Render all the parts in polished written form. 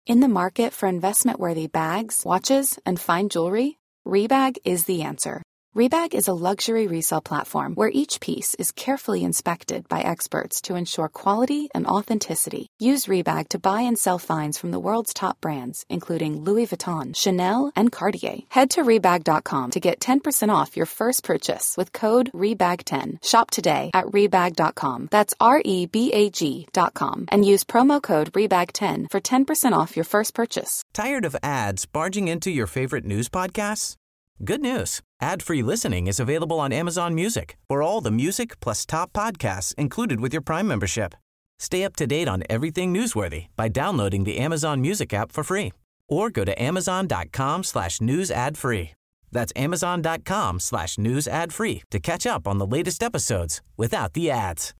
In the market for investment-worthy bags, watches, and fine jewelry, Rebag is the answer. Rebag is a luxury resale platform where each piece is carefully inspected by experts to ensure quality and authenticity. Use Rebag to buy and sell finds from the world's top brands, including Louis Vuitton, Chanel, and Cartier. Head to Rebag.com to get 10% off your first purchase with code REBAG10. Shop today at Rebag.com. That's REBAG.com. And use promo code REBAG10 for 10% off your first purchase. Tired of ads barging into your favorite news podcasts? Good news. Ad-free listening is available on Amazon Music for all the music plus top podcasts included with your Prime membership. Stay up to date on everything newsworthy by downloading the Amazon Music app for free or go to amazon.com/news ad free. That's amazon.com/news ad free to catch up on the latest episodes without the ads.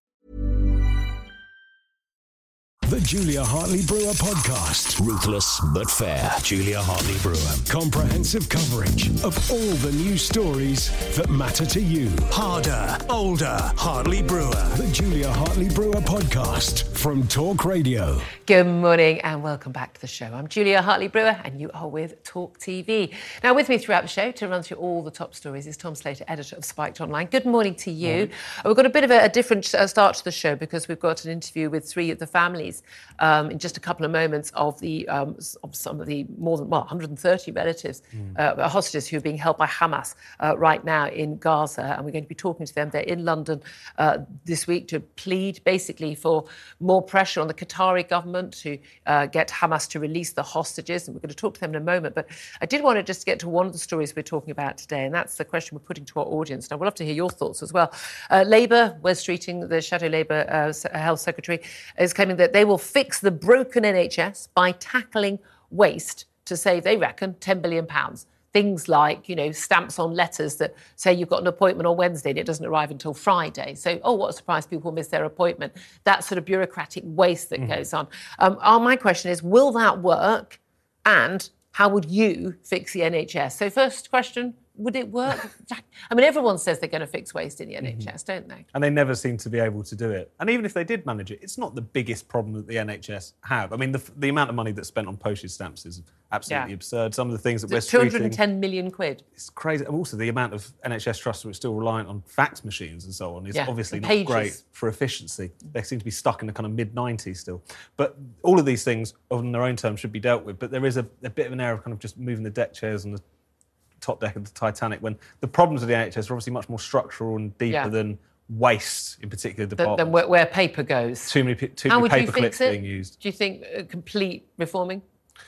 The Julia Hartley Brewer Podcast. Ruthless but fair. Julia Hartley Brewer. Comprehensive coverage of all the news stories that matter to you. Harder, older, Hartley Brewer. The Julia Hartley Brewer Podcast from Talk Radio. Good morning and welcome back to the show. I'm Julia Hartley Brewer and you are with Talk TV. Now with me throughout the show to run through all the top stories is Tom Slater, editor of Spiked Online. Good morning to you. Morning. We've got a bit of a different start to the show because we've got an interview with three of the families in just a couple of moments of the of some of the more than 130 relatives, hostages who are being held by Hamas right now in Gaza, and we're going to be talking to them. They're in London this week to plead basically for more pressure on the Qatari government to get Hamas to release the hostages, and we're going to talk to them in a moment. But I did want to just get to one of the stories we're talking about today, and that's the question we're putting to our audience. Now, we'll love to hear your thoughts as well. Labour, Wes Streeting, the Shadow Labour Health Secretary, is claiming that they will fix the broken NHS by tackling waste to save, they reckon, £10 billion. Things like, stamps on letters that say you've got an appointment on Wednesday and it doesn't arrive until Friday. So, what a surprise, people miss their appointment. That sort of bureaucratic waste that goes on. My question is, will that work? And how would you fix the NHS? So first question, would it work? I mean, everyone says they're going to fix waste in the NHS, don't they? And they never seem to be able to do it. And even if they did manage it, it's not the biggest problem that the NHS have. I mean, the amount of money that's spent on postage stamps is absolutely absurd. Some of the things that we're streeting... 210 million quid. It's crazy. And also, the amount of NHS trusts which are still reliant on fax machines and so on is obviously not great for efficiency. They seem to be stuck in the kind of mid-90s still. But all of these things, on their own terms, should be dealt with. But there is a bit of an error of kind of just moving the deck chairs and the top deck of the Titanic, when the problems of the NHS are obviously much more structural and deeper than waste in particular departments. Than where paper goes. Too many paper clips being used. Do you think complete reforming?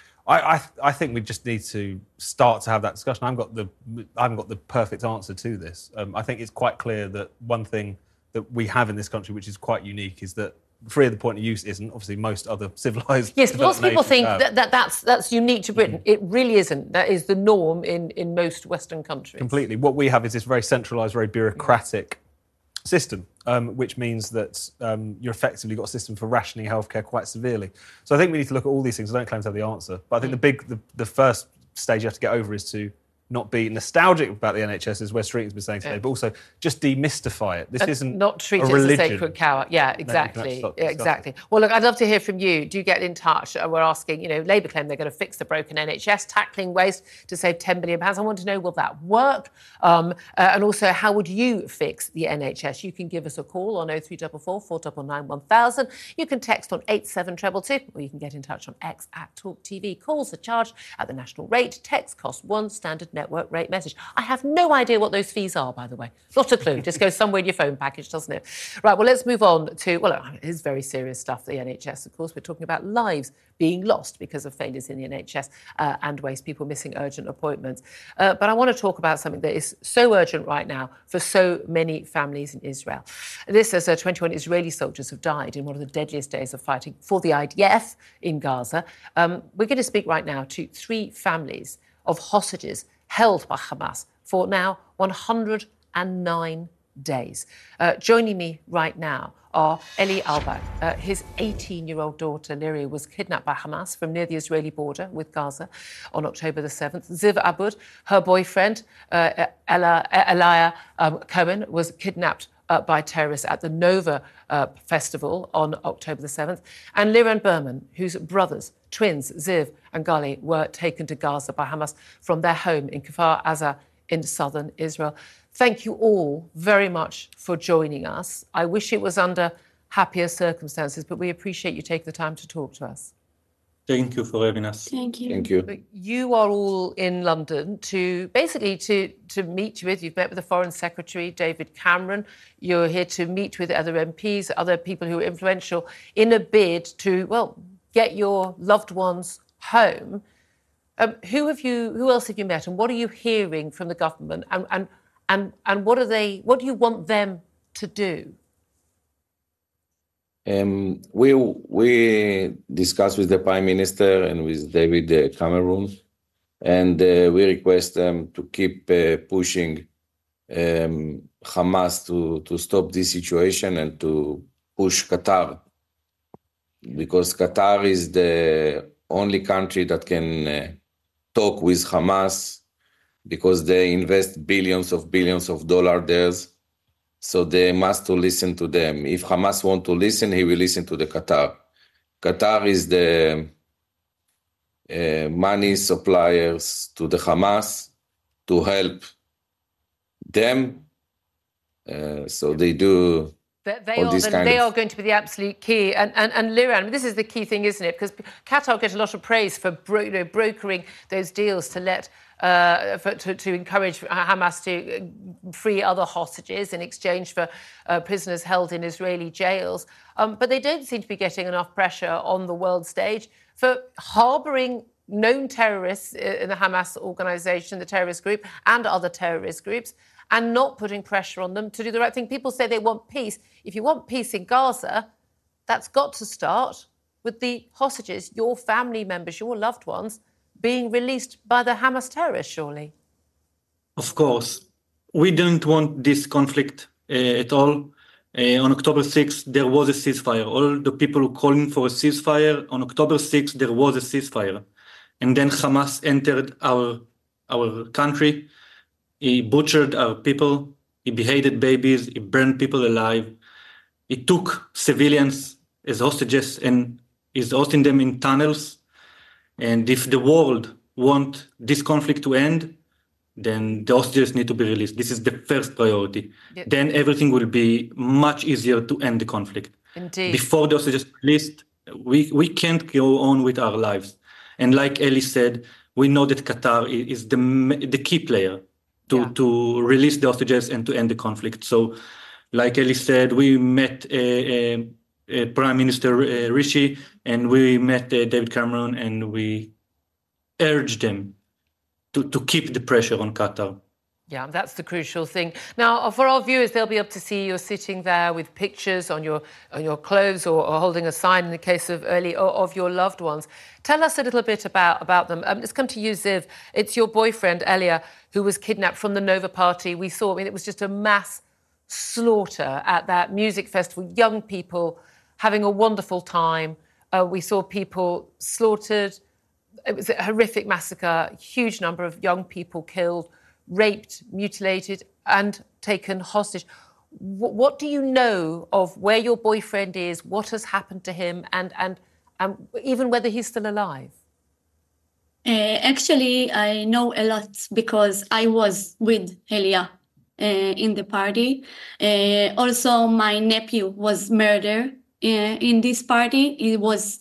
I think we just need to start to have that discussion. I haven't got the perfect answer to this. I think it's quite clear that one thing that we have in this country, which is quite unique, is that free of the point of use isn't. Obviously, most other civilised... Yes, lots of people think that's unique to Britain. It really isn't. That is the norm in most Western countries. Completely. What we have is this very centralised, very bureaucratic system, which means that you're effectively got a system for rationing healthcare quite severely. So I think we need to look at all these things. I don't claim to have the answer, but I think the first stage you have to get over is to not be nostalgic about the NHS, as Wes Streeting's been saying today, but also just demystify it. This isn't not treat a it religion. as a sacred cow. Yeah, exactly. Exactly. Well, look, I'd love to hear from you. Do get in touch. We're asking, Labour claim they're going to fix the broken NHS, tackling waste to save £10 billion. I want to know, will that work? And also, how would you fix the NHS? You can give us a call on 0344 499 1000. You can text on 87222, or you can get in touch on X at Talk TV. Calls are charged at the national rate. Text costs one standard network rate message. I have no idea what those fees are, by the way. Not a clue. Just goes somewhere in your phone package, doesn't it? Right, well, let's move on to, it is very serious stuff, the NHS, of course. We're talking about lives being lost because of failures in the NHS and waste, people missing urgent appointments. But I want to talk about something that is so urgent right now for so many families in Israel. This, as 21 Israeli soldiers have died in one of the deadliest days of fighting for the IDF in Gaza. We're going to speak right now to three families of hostages held by Hamas for now 109 days. Joining me right now are Eli Albag. His 18-year-old daughter, Lyria, was kidnapped by Hamas from near the Israeli border with Gaza on October the 7th. Ziv Abud, her boyfriend, Elia Cohen, was kidnapped by terrorists at the Nova Festival on October the 7th. And Liran Berman, whose brothers, twins, Ziv and Gali, were taken to Gaza by Hamas from their home in Kfar Aza in southern Israel. Thank you all very much for joining us. I wish it was under happier circumstances, but we appreciate you taking the time to talk to us. Thank you for having us. Thank you. Thank you. You are all in London to meet with. You've met with the Foreign Secretary, David Cameron. You're here to meet with other MPs, other people who are influential, in a bid to, well, get your loved ones home. Who else have you met, and what are you hearing from the government? And what do you want them to do? We discussed with the Prime Minister and with David Cameron, and we request them to keep pushing Hamas to stop this situation and to push Qatar, because Qatar is the only country that can talk with Hamas, because they invest billions of dollars there. So they must to listen to them. If Hamas want to listen, he will listen to the Qatar. Qatar is the money suppliers to the Hamas to help them. So they do. They are going to be the absolute key. And Liran, this is the key thing, isn't it? Because Qatar get a lot of praise for brokering those deals to let to encourage Hamas to free other hostages in exchange for prisoners held in Israeli jails. But they don't seem to be getting enough pressure on the world stage for harbouring known terrorists in the Hamas organisation, the terrorist group, and other terrorist groups, and not putting pressure on them to do the right thing. People say they want peace. If you want peace in Gaza, that's got to start with the hostages, your family members, your loved ones, being released by the Hamas terrorists, surely? Of course. We don't want this conflict at all. On October 6th, there was a ceasefire. All the people who calling for a ceasefire, on October 6th, there was a ceasefire. And then Hamas entered our country. He butchered our people. He beheaded babies. He burned people alive. He took civilians as hostages and is hosting them in tunnels. And if the world wants this conflict to end, then the hostages need to be released. This is the first priority. Yep. Then everything will be much easier to end the conflict. Indeed. Before the hostages are released, we can't go on with our lives. And like Eli said, we know that Qatar is the key player to release the hostages and to end the conflict. So, like Eli said, we met Prime Minister Rishi, and we met David Cameron, and we urged them to keep the pressure on Qatar. Yeah, that's the crucial thing. Now, for our viewers, they'll be able to see you're sitting there with pictures on your clothes or holding a sign in the case of of your loved ones. Tell us a little bit about them. Let's come to you, Ziv. It's your boyfriend, Elia, who was kidnapped from the Nova party. We saw, it was just a mass slaughter at that music festival. Young people having a wonderful time. We saw people slaughtered. It was a horrific massacre, huge number of young people killed, raped, mutilated, and taken hostage. What do you know of where your boyfriend is, what has happened to him, and even whether he's still alive? Actually, I know a lot because I was with Elia in the party. Also, my nephew was murdered in this party. He was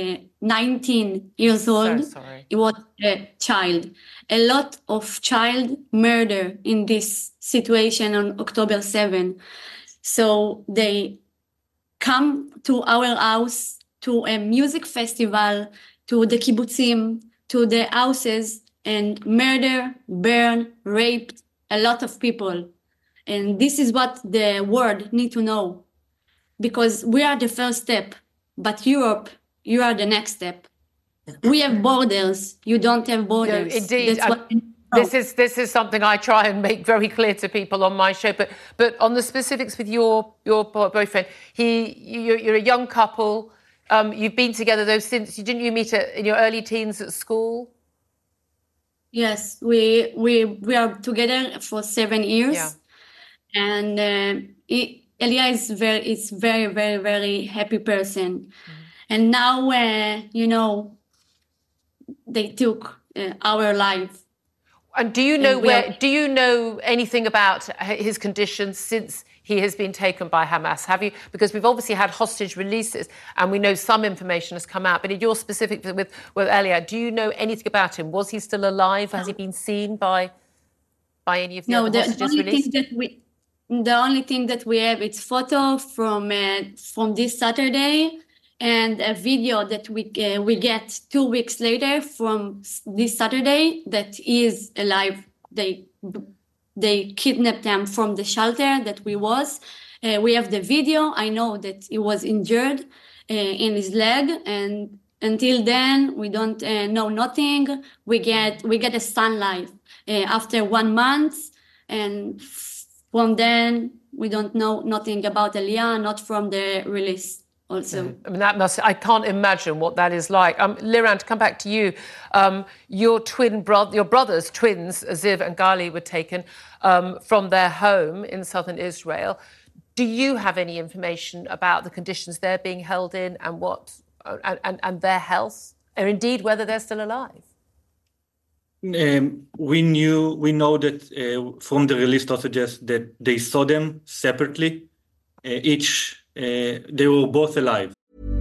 19 years old. So sorry. He was a child. A lot of child murder in this situation on October 7. So they come to our house, to a music festival, to the kibbutzim, to the houses, and murder, burn, raped a lot of people. And this is what the world need to know, because we are the first step, but Europe, you are the next step. We have borders. You don't have borders. No, indeed. This is something I try and make very clear to people on my show. But on the specifics with your boyfriend, you're a young couple. You've been together though since. Didn't you meet in your early teens at school? Yes, we are together for 7 years, and Elia is very, very, very happy person. And now, they took our life. And do you know anything about his conditions since he has been taken by Hamas? Have you? Because we've obviously had hostage releases, and we know some information has come out. But in your specific with Elia, do you know anything about him? Was he still alive? Has he been seen by any of the other hostages released? The only thing that we have is photo from this Saturday and a video that we get 2 weeks later from this Saturday that he is alive. They kidnapped him from the shelter that we was. We have the video. I know that he was injured in his leg, and until then we don't know nothing. We get a sunlight after 1 month, and from then we don't know nothing about Elia, not from the release. Also, I mean, I can't imagine what that is like. Liran, to come back to you, your brothers, twins, Ziv and Gali, were taken from their home in southern Israel. Do you have any information about the conditions they're being held in and their health, or indeed whether they're still alive? We know that from the released hostages that they saw them separately, they were both alive.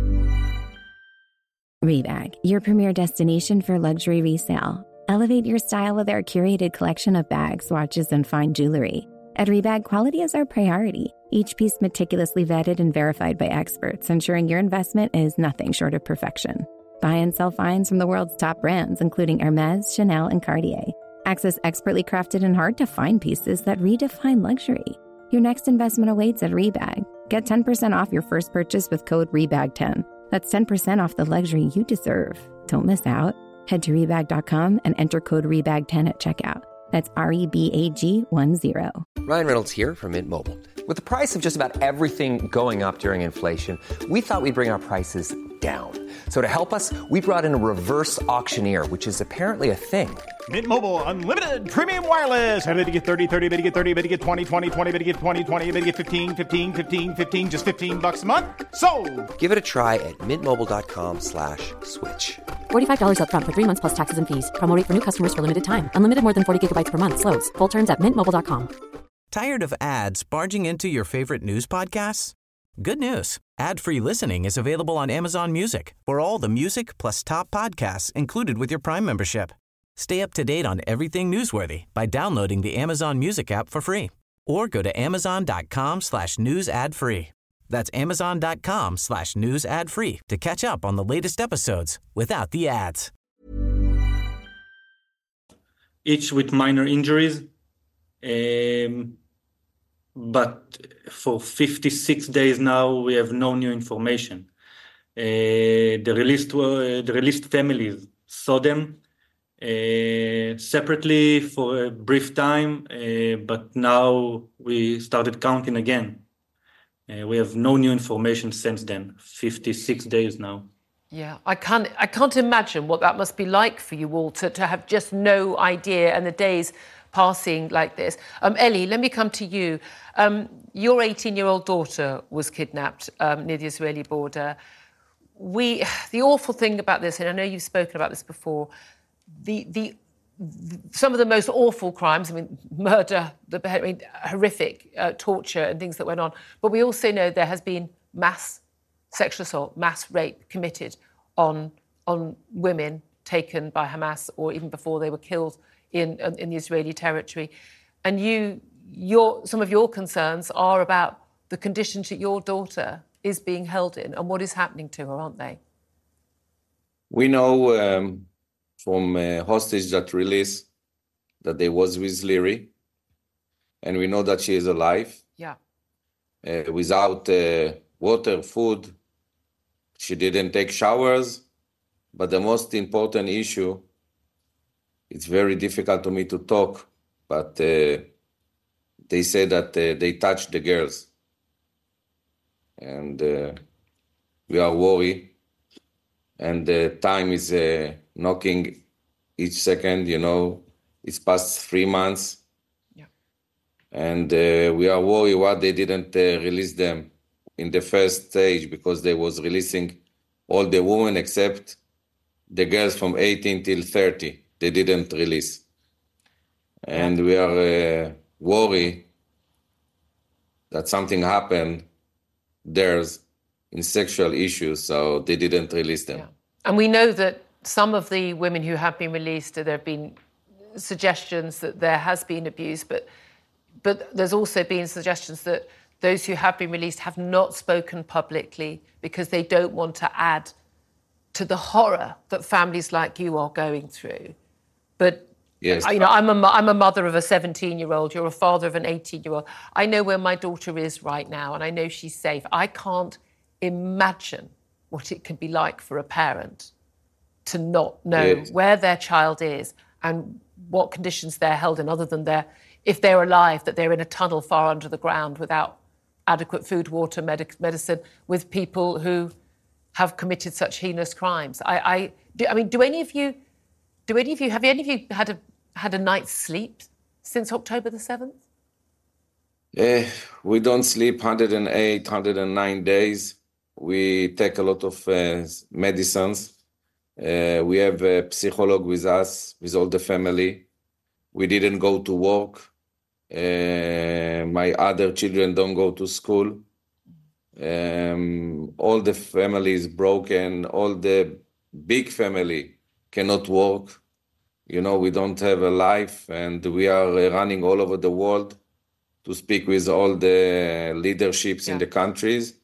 Rebag, your premier destination for luxury resale. Elevate your style with our curated collection of bags, watches, and fine jewelry. At Rebag, quality is our priority. Each piece meticulously vetted and verified by experts, ensuring your investment is nothing short of perfection. Buy and sell finds from the world's top brands, including Hermes, Chanel, and Cartier. Access expertly crafted and hard-to-find pieces that redefine luxury. Your next investment awaits at Rebag. Get 10% off your first purchase with code REBAG10. That's 10% off the luxury you deserve. Don't miss out. Head to Rebag.com and enter code REBAG10 at checkout. That's REBAG10. Ryan Reynolds here from Mint Mobile. With the price of just about everything going up during inflation, we thought we'd bring our prices down. So to help us, we brought in a reverse auctioneer, which is apparently a thing. Mint Mobile Unlimited Premium Wireless. How to get 30, 30, bit to get 30, bit to get 20, 20, 20, bit to get 20, 20, bit to get 15, 15, 15, 15, just $15 a month? Sold! Give it a try at mintmobile.com/switch. $45 up front for 3 months plus taxes and fees. Promo rate for new customers for limited time. Unlimited more than 40 gigabytes per month. Slows full terms at mintmobile.com. Tired of ads barging into your favorite news podcasts? Good news. Ad-free listening is available on Amazon Music for all the music plus top podcasts included with your Prime membership. Stay up to date on everything newsworthy by downloading the Amazon Music app for free or go to amazon.com/news ad free. That's amazon.com/news ad free to catch up on the latest episodes without the ads. Each with minor injuries. But for 56 days now, we have no new information. The released families saw them separately for a brief time, but now we started counting again. We have no new information since then. 56 days now. Yeah, I can't imagine what that must be like for you all to have just no idea and the days passing like this. Ellie, let me come to you. Your 18-year-old daughter was kidnapped near the Israeli border. The awful thing about this, and I know you've spoken about this before, some of the most awful crimes, I mean, murder, horrific torture and things that went on. But we also know there has been mass sexual assault, mass rape committed on women taken by Hamas or even before they were killed in the Israeli territory. And some of your concerns are about the conditions that your daughter is being held in and what is happening to her, aren't they? We know from hostage that released that they was with Liri, and we know that she is alive. Yeah. Without water, food, she didn't take showers. But the most important issue, it's very difficult to me to talk, but they say that they touched the girls. And we are worried. And time is knocking each second, it's past 3 months. Yeah. And we are worried why they didn't release them in the first stage, because they was releasing all the women except the girls from 18 till 30. They didn't release. And we are worried that something happened theirs in sexual issues, so they didn't release them. Yeah. And we know that some of the women who have been released, there have been suggestions that there has been abuse, but there's also been suggestions that those who have been released have not spoken publicly because they don't want to add to the horror that families like you are going through. But yes, I'm a mother of a 17-year-old. You're a father of an 18-year-old. I know where my daughter is right now, and I know she's safe. I can't imagine what it could be like for a parent to not know where their child is and what conditions they're held in, other than if they're alive, that they're in a tunnel far under the ground without adequate food, water, medicine, with people who have committed such heinous crimes. Have any of you had a night's sleep since October the 7th? We don't sleep 108, 109 days. We take a lot of medicines. We have a psychologist with us, with all the family. We didn't go to work. My other children don't go to school. All the family is broken. All the big family cannot work. We don't have a life, and we are running all over the world to speak with all the leaderships in the countries.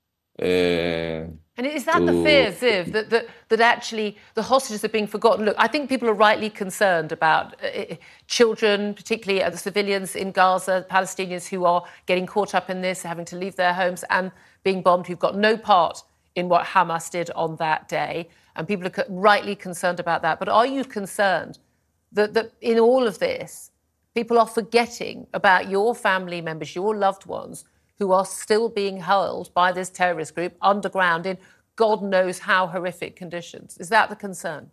And is that the fear, Ziv, that actually the hostages are being forgotten? Look, I think people are rightly concerned about children, particularly the civilians in Gaza, Palestinians who are getting caught up in this, having to leave their homes and being bombed, who've got no part in what Hamas did on that day. And people are rightly concerned about that. But are you concerned that in all of this, people are forgetting about your family members, your loved ones, who are still being held by this terrorist group underground in God knows how horrific conditions? Is that the concern?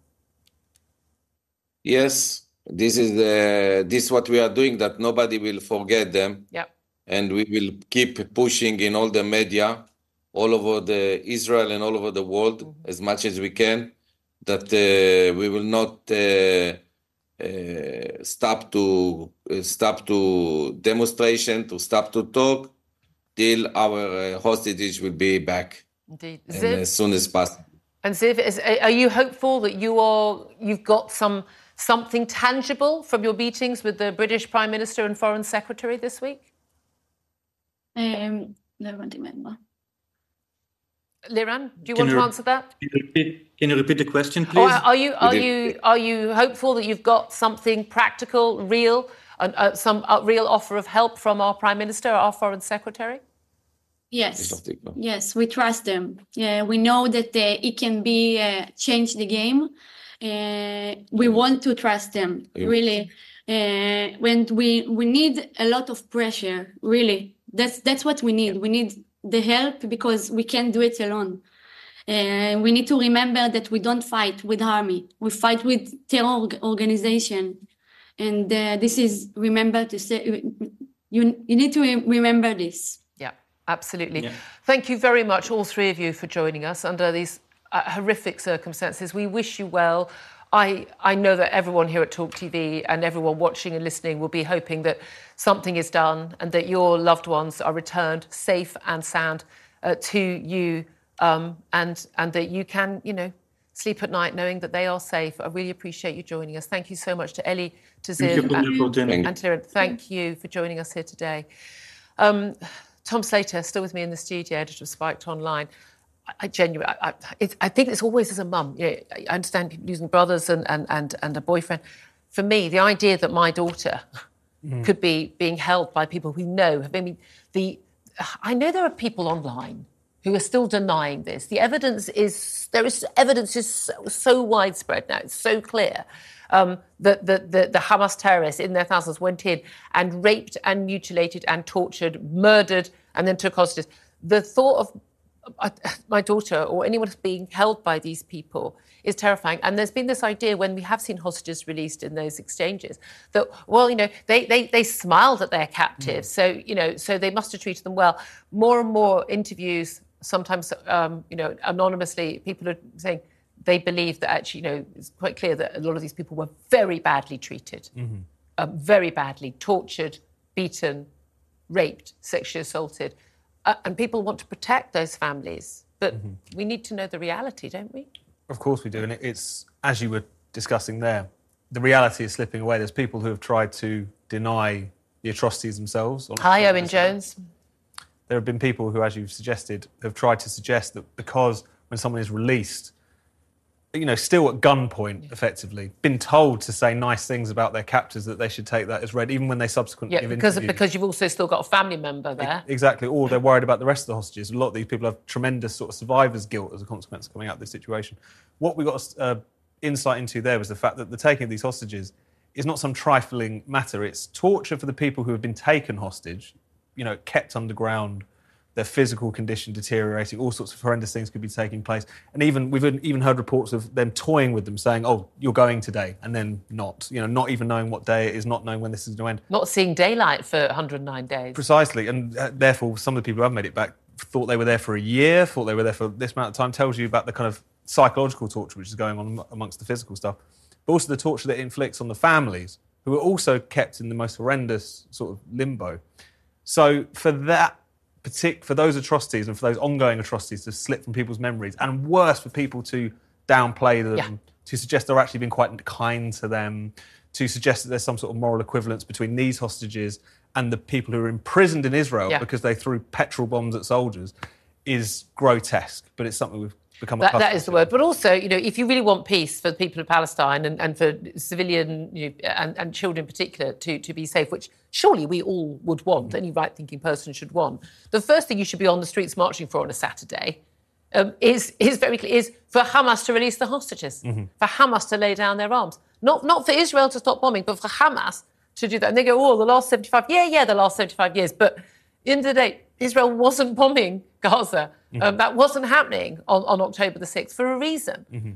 Yes, this is what we are doing, that nobody will forget them. Yep. And we will keep pushing in all the media, all over Israel and all over the world, as much as we can, that we will not stop to demonstration, to stop to talk, till our hostages will be back. Indeed. And as soon as possible. And Ziv, are you hopeful that you've got something tangible from your meetings with the British Prime Minister and Foreign Secretary this week? No, I don't remember. Liran, do you want to answer that? Can you repeat the question, please? Are you hopeful that you've got something practical, real, some real offer of help from our Prime Minister, our Foreign Secretary? Yes, we trust them. We know that it can be change the game. We want to trust them, really. When we need a lot of pressure, really. That's what we need. We need the help because we can't do it alone. We need to remember that we don't fight with army. We fight with terror organization. And this is, remember to say, you need to remember this. Yeah, absolutely. Yeah. Thank you very much, all three of you, for joining us under these horrific circumstances. We wish you well. I know that everyone here at Talk TV and everyone watching and listening will be hoping that something is done and that your loved ones are returned safe and sound to you, and that you can, sleep at night knowing that they are safe. I really appreciate you joining us. Thank you so much to Eli, to Ziv, and to Liran. Thank you for joining us here today. Tom Slater, still with me in the studio, editor of Spiked Online. I think it's always as a mum. I understand people losing brothers and a boyfriend. For me, the idea that my daughter could be being held by people we know I know there are people online who are still denying this. The evidence is so widespread now. It's so clear that the Hamas terrorists in their thousands went in and raped and mutilated and tortured, murdered, and then took hostages. The thought of my daughter or anyone who's being held by these people is terrifying. And there's been this idea when we have seen hostages released in those exchanges that, well, they smiled at their captives, so they must have treated them well. More and more interviews, sometimes, anonymously, people are saying they believe that actually, it's quite clear that a lot of these people were very badly treated, very badly tortured, beaten, raped, sexually assaulted. And people want to protect those families. But we need to know the reality, don't we? Of course we do. And it's, as you were discussing there, the reality is slipping away. There's people who have tried to deny the atrocities themselves. Hi, Owen Jones. There have been people who, as you've suggested, have tried to suggest that because when someone is released, still at gunpoint, effectively, been told to say nice things about their captors, that they should take that as read, even when they subsequently give interviews. Because you've also still got a family member there. Exactly, or they're worried about the rest of the hostages. A lot of these people have tremendous sort of survivor's guilt as a consequence of coming out of this situation. What we got insight into there was the fact that the taking of these hostages is not some trifling matter. It's torture for the people who have been taken hostage, kept underground, their physical condition deteriorating, all sorts of horrendous things could be taking place. And we've even heard reports of them toying with them, saying, oh, you're going today, and then not. Not even knowing what day it is, not knowing when this is going to end. Not seeing daylight for 109 days. Precisely, and therefore some of the people who have made it back thought they were there for a year, thought they were there for this amount of time. Tells you about the kind of psychological torture which is going on amongst the physical stuff, but also the torture that it inflicts on the families, who are also kept in the most horrendous sort of limbo. So for those atrocities and for those ongoing atrocities to slip from people's memories, and worse, for people to downplay them, to suggest they're actually been quite kind to them, to suggest that there's some sort of moral equivalence between these hostages and the people who are imprisoned in Israel because they threw petrol bombs at soldiers, is grotesque. But it's something we've become accustomed to. That is the word. But also, if you really want peace for the people of Palestine and for civilian and children in particular to be safe, which surely we all would want, any right-thinking person should want, the first thing you should be on the streets marching for on a Saturday is very clear, is for Hamas to release the hostages, for Hamas to lay down their arms. Not for Israel to stop bombing, but for Hamas to do that. And they go, the last 75... Yeah, the last 75 years. But at the end of the day, Israel wasn't bombing Gaza. That wasn't happening on October the 6th for a reason.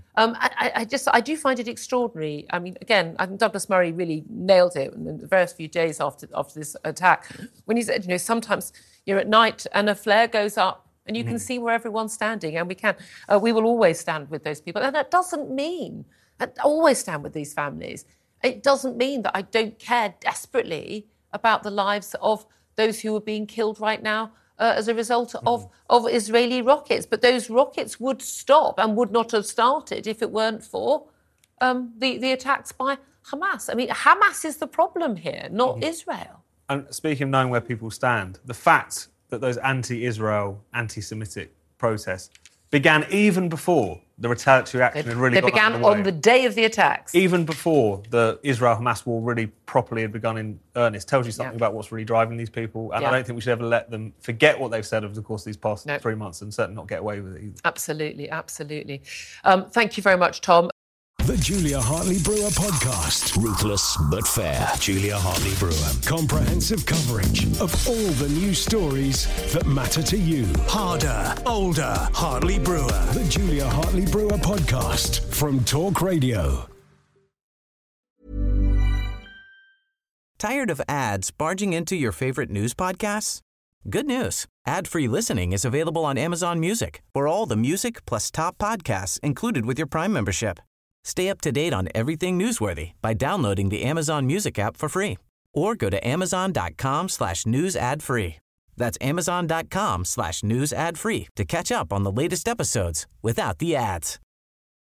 I do find it extraordinary. I mean, again, I think Douglas Murray really nailed it in the first few days after this attack, when he said, sometimes you're at night and a flare goes up and you can see where everyone's standing, and we will always stand with those people. And that doesn't mean, I always stand with these families. It doesn't mean that I don't care desperately about the lives of those who are being killed right now as a result of Israeli rockets. But those rockets would stop and would not have started if it weren't for the attacks by Hamas. I mean, Hamas is the problem here, not Israel. And speaking of knowing where people stand, the fact that those anti-Israel, anti-Semitic protests began even before the retaliatory action had really got underway. They began on the day of the attacks. Even before the Israel-Hamas war really properly had begun in earnest. Tells you something about what's really driving these people. And I don't think we should ever let them forget what they've said over the course of these past 3 months, and certainly not get away with it either. Absolutely. Thank you very much, Tom. The Julia Hartley-Brewer podcast. Ruthless but fair. Julia Hartley-Brewer. Comprehensive coverage of all the news stories that matter to you. Harder, older, Hartley-Brewer. The Julia Hartley-Brewer podcast from Talk Radio. Tired of ads barging into your favorite news podcasts? Good news. Ad-free listening is available on Amazon Music for all the music plus top podcasts included with your Prime membership. Stay up to date on everything newsworthy by downloading the Amazon Music app for free, or go to amazon.com/news ad free. That's amazon.com/news ad free to catch up on the latest episodes without the ads.